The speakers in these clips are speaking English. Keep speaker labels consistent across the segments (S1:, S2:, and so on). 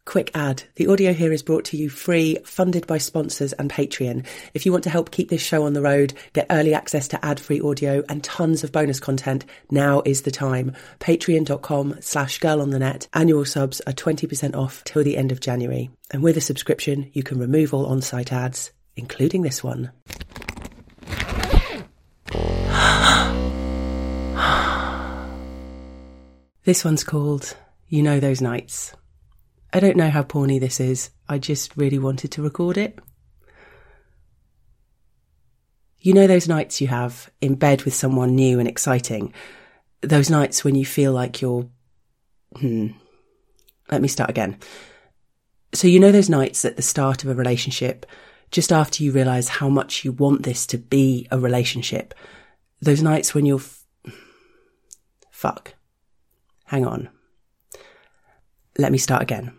S1: Quick ad. The audio here is brought to you free, funded by sponsors and Patreon. If you want to help keep this show on the road, get early access to ad-free audio and tons of bonus content, now is the time. Patreon.com/girlonthenet. Annual subs are 20% off till the end of January. And with a subscription, you can remove all on-site ads, including this one. This one's called You Know Those Nights. I don't know how porny this is, I just really wanted to record it. You know those nights you have in bed with someone new and exciting? Those nights when you feel like you're... Let me start again. So you know those nights at the start of a relationship, just after you realise how much you want this to be a relationship. Those nights when you're... Fuck. Hang on. Let me start again.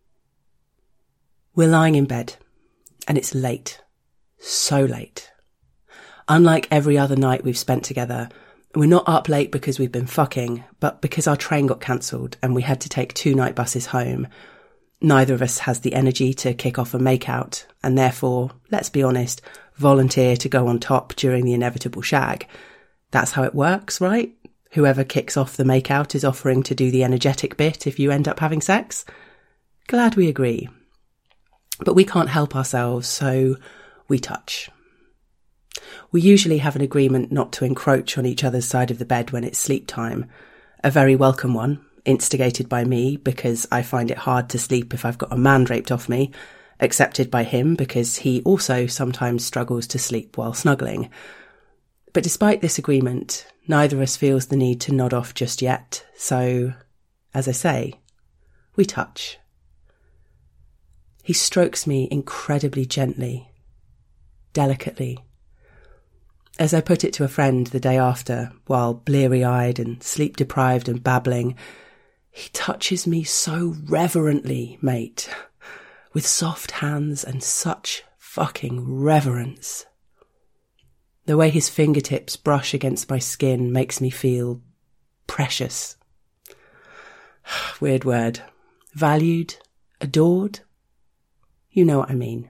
S1: We're lying in bed, and it's late. So late. Unlike every other night we've spent together, we're not up late because we've been fucking, but because our train got cancelled and we had to take 2 night buses home. Neither of us has the energy to kick off a makeout, and therefore, let's be honest, volunteer to go on top during the inevitable shag. That's how it works, right? Whoever kicks off the makeout is offering to do the energetic bit if you end up having sex. Glad we agree. But we can't help ourselves, so we touch. We usually have an agreement not to encroach on each other's side of the bed when it's sleep time. A very welcome one, instigated by me because I find it hard to sleep if I've got a man draped off me, accepted by him because he also sometimes struggles to sleep while snuggling. But despite this agreement, neither of us feels the need to nod off just yet, so, as I say, we touch. He strokes me incredibly gently, delicately. As I put it to a friend the day after, while bleary-eyed and sleep-deprived and babbling, he touches me so reverently, mate, with soft hands and such fucking reverence. The way his fingertips brush against my skin makes me feel precious. Weird word. Valued? Adored? You know what I mean.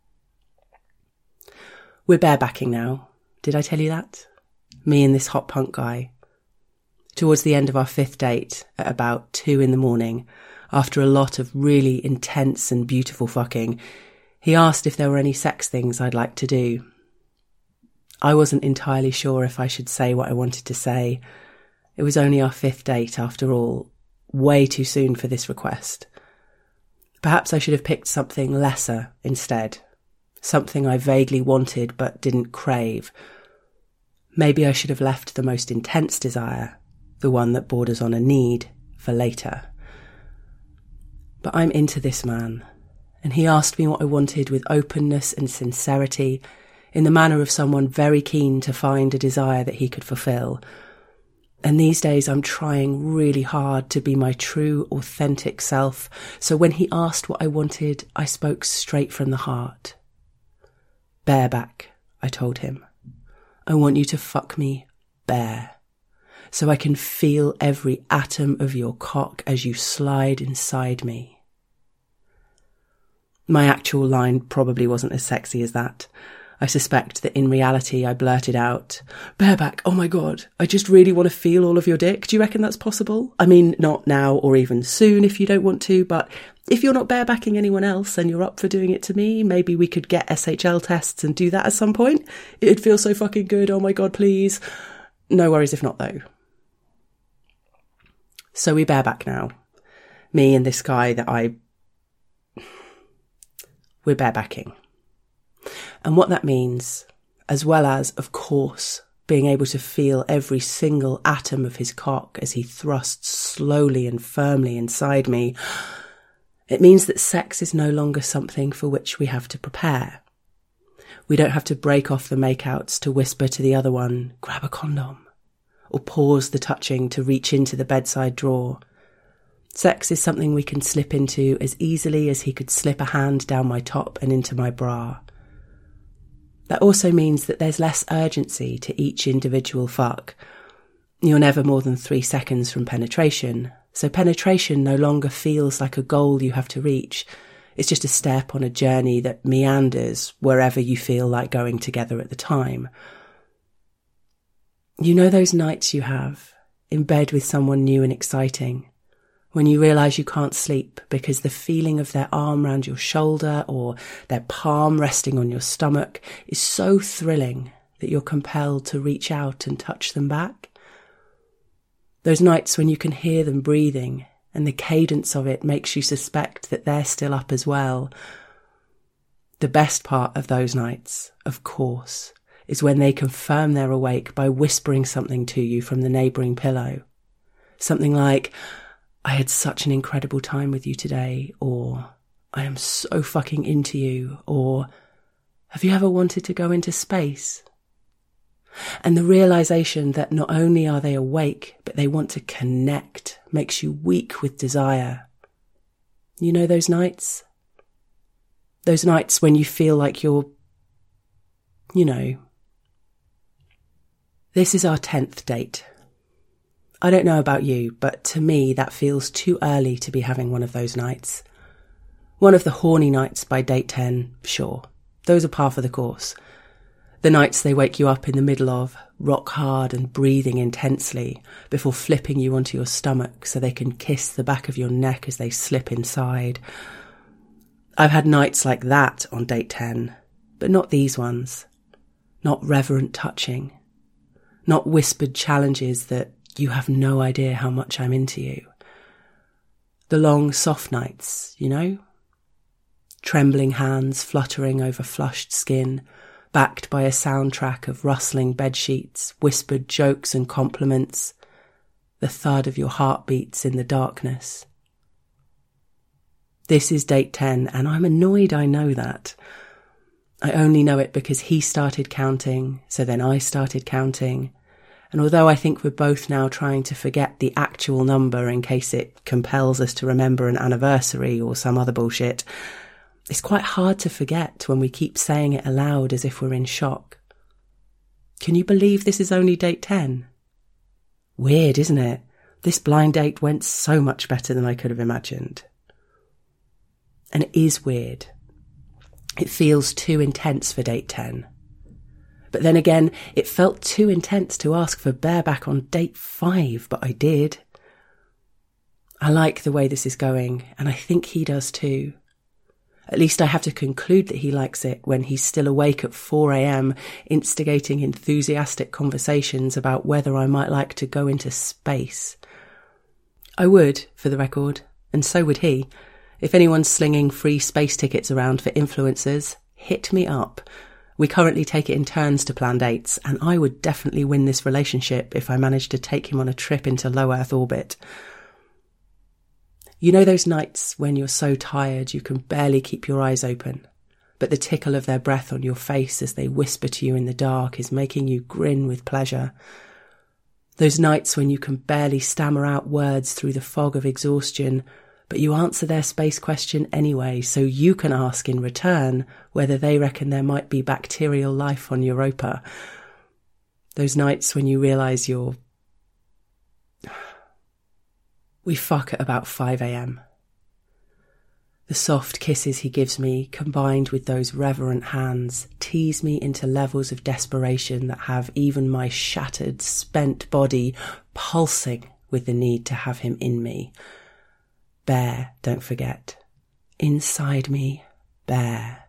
S1: We're barebacking now. Did I tell you that? Me and this hot punk guy. Towards the end of our 5th date, at about 2 a.m, after a lot of really intense and beautiful fucking, he asked if there were any sex things I'd like to do. I wasn't entirely sure if I should say what I wanted to say. It was only our 5th date, after all, way too soon for this request. Perhaps I should have picked something lesser instead, something I vaguely wanted but didn't crave. Maybe I should have left the most intense desire, the one that borders on a need, for later. But I'm into this man, and he asked me what I wanted with openness and sincerity, in the manner of someone very keen to find a desire that he could fulfill. And these days I'm trying really hard to be my true, authentic self, so when he asked what I wanted, I spoke straight from the heart. Bareback, I told him. I want you to fuck me bare, so I can feel every atom of your cock as you slide inside me. My actual line probably wasn't as sexy as that. I suspect that in reality I blurted out, "Bareback, oh my God, I just really want to feel all of your dick. Do you reckon that's possible? I mean, not now or even soon if you don't want to, but if you're not barebacking anyone else and you're up for doing it to me, maybe we could get SHL tests and do that at some point. It'd feel so fucking good, oh my God, please. No worries if not though." So we bareback now. Me and this guy that we're barebacking. And what that means, as well as, of course, being able to feel every single atom of his cock as he thrusts slowly and firmly inside me, it means that sex is no longer something for which we have to prepare. We don't have to break off the makeouts to whisper to the other one, "Grab a condom," or pause the touching to reach into the bedside drawer. Sex is something we can slip into as easily as he could slip a hand down my top and into my bra. That also means that there's less urgency to each individual fuck. You're never more than 3 seconds from penetration, So penetration no longer feels like a goal you have to reach. It's just a step on a journey that meanders wherever you feel like going together at the time. You know those nights you have in bed with someone new and exciting, when you realise you can't sleep because the feeling of their arm round your shoulder or their palm resting on your stomach is so thrilling that you're compelled to reach out and touch them back? Those nights when you can hear them breathing and the cadence of it makes you suspect that they're still up as well. The best part of those nights, of course, is when they confirm they're awake by whispering something to you from the neighbouring pillow. Something like, "I had such an incredible time with you today," or "I am so fucking into you," or "Have you ever wanted to go into space?" And the realisation that not only are they awake, but they want to connect makes you weak with desire. You know those nights? Those nights when you feel like you're, This is our 10th date. I don't know about you, but to me that feels too early to be having one of those nights. One of the horny nights by date 10, sure. Those are par for the course. The nights they wake you up in the middle of, rock hard and breathing intensely, before flipping you onto your stomach so they can kiss the back of your neck as they slip inside. I've had nights like that on date 10, but not these ones. Not reverent touching. Not whispered challenges that you have no idea how much I'm into you. The long, soft nights, Trembling hands fluttering over flushed skin, backed by a soundtrack of rustling bedsheets, whispered jokes and compliments, the thud of your heartbeats in the darkness. This is date 10, and I'm annoyed I know that. I only know it because he started counting, so then I started counting. And although I think we're both now trying to forget the actual number in case it compels us to remember an anniversary or some other bullshit, it's quite hard to forget when we keep saying it aloud as if we're in shock. Can you believe this is only date 10? Weird, isn't it? This blind date went so much better than I could have imagined. And it is weird. It feels too intense for date 10. But then again, it felt too intense to ask for bareback on date 5, but I did. I like the way this is going, and I think he does too. At least I have to conclude that he likes it when he's still awake at 4 a.m, instigating enthusiastic conversations about whether I might like to go into space. I would, for the record, and so would he. If anyone's slinging free space tickets around for influencers, hit me up. We currently take it in turns to plan dates, and I would definitely win this relationship if I managed to take him on a trip into low Earth orbit. You know those nights when you're so tired you can barely keep your eyes open, but the tickle of their breath on your face as they whisper to you in the dark is making you grin with pleasure. Those nights when you can barely stammer out words through the fog of exhaustion, but you answer their space question anyway so you can ask in return whether they reckon there might be bacterial life on Europa. Those nights when you realise We fuck at about 5 a.m. The soft kisses he gives me, combined with those reverent hands, tease me into levels of desperation that have even my shattered, spent body pulsing with the need to have him in me. Bare, don't forget. Inside me, bare.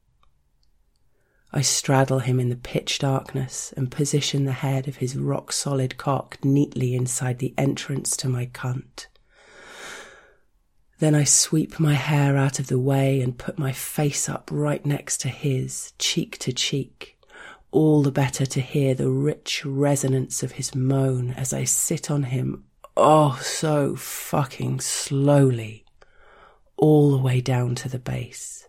S1: I straddle him in the pitch darkness and position the head of his rock-solid cock neatly inside the entrance to my cunt. Then I sweep my hair out of the way and put my face up right next to his, cheek to cheek, all the better to hear the rich resonance of his moan as I sit on him, oh, so fucking slowly, all the way down to the base.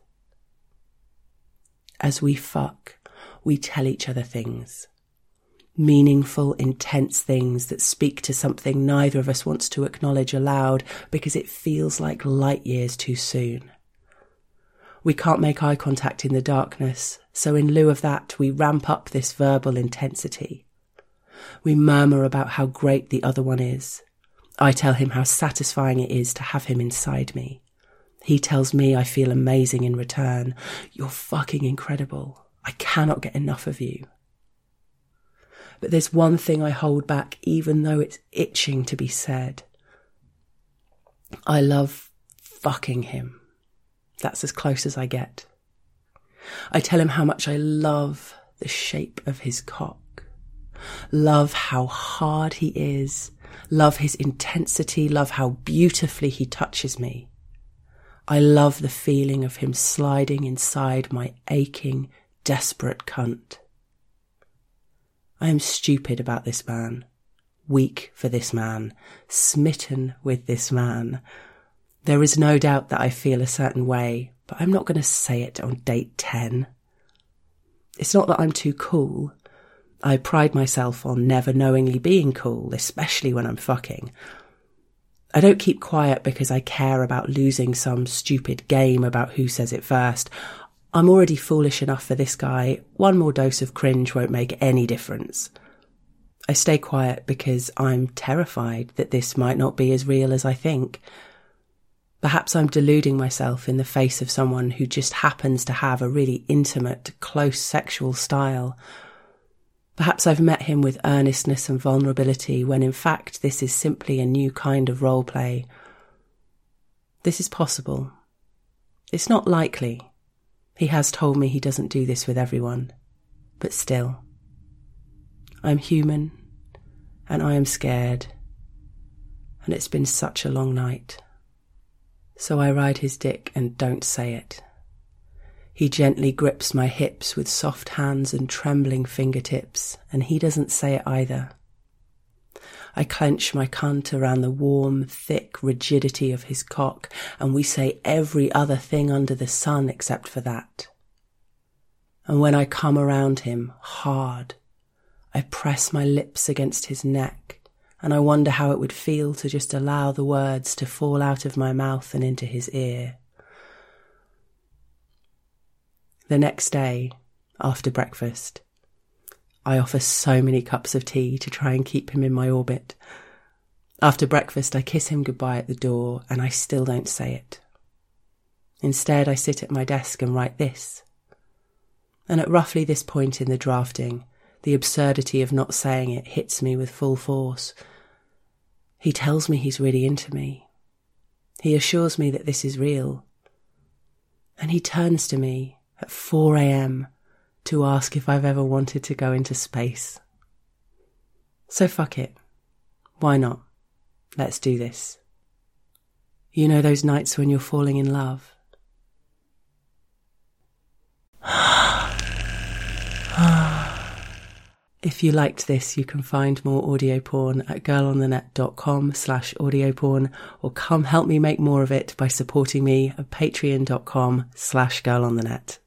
S1: As we fuck, we tell each other things. Meaningful, intense things that speak to something neither of us wants to acknowledge aloud because it feels like light years too soon. We can't make eye contact in the darkness, so in lieu of that, we ramp up this verbal intensity. We murmur about how great the other one is, I tell him how satisfying it is to have him inside me. He tells me I feel amazing in return. You're fucking incredible. I cannot get enough of you. But there's one thing I hold back, even though it's itching to be said. I love fucking him. That's as close as I get. I tell him how much I love the shape of his cock, love how hard he is, love his intensity, love how beautifully he touches me. I love the feeling of him sliding inside my aching, desperate cunt. I am stupid about this man, weak for this man, smitten with this man. There is no doubt that I feel a certain way, but I'm not going to say it on date 10. It's not that I'm too cool. I pride myself on never knowingly being cool, especially when I'm fucking. I don't keep quiet because I care about losing some stupid game about who says it first. I'm already foolish enough for this guy. One more dose of cringe won't make any difference. I stay quiet because I'm terrified that this might not be as real as I think. Perhaps I'm deluding myself in the face of someone who just happens to have a really intimate, close sexual style. Perhaps I've met him with earnestness and vulnerability when in fact this is simply a new kind of role play. This is possible. It's not likely. He has told me he doesn't do this with everyone. But still. I'm human, and I am scared, and it's been such a long night. So I ride his dick and don't say it. He gently grips my hips with soft hands and trembling fingertips, and he doesn't say it either. I clench my cunt around the warm, thick rigidity of his cock, and we say every other thing under the sun except for that. And when I come around him, hard, I press my lips against his neck, and I wonder how it would feel to just allow the words to fall out of my mouth and into his ear. The next day, after breakfast, I offer so many cups of tea to try and keep him in my orbit. After breakfast, I kiss him goodbye at the door, and I still don't say it. Instead, I sit at my desk and write this. And at roughly this point in the drafting, the absurdity of not saying it hits me with full force. He tells me he's really into me. He assures me that this is real. And he turns to me at 4 a.m. to ask if I've ever wanted to go into space. So fuck it. Why not? Let's do this. You know those nights when you're falling in love? If you liked this, you can find more audio porn at girlonthenet.com/audio-porn, or come help me make more of it by supporting me at patreon.com/girlonthenet.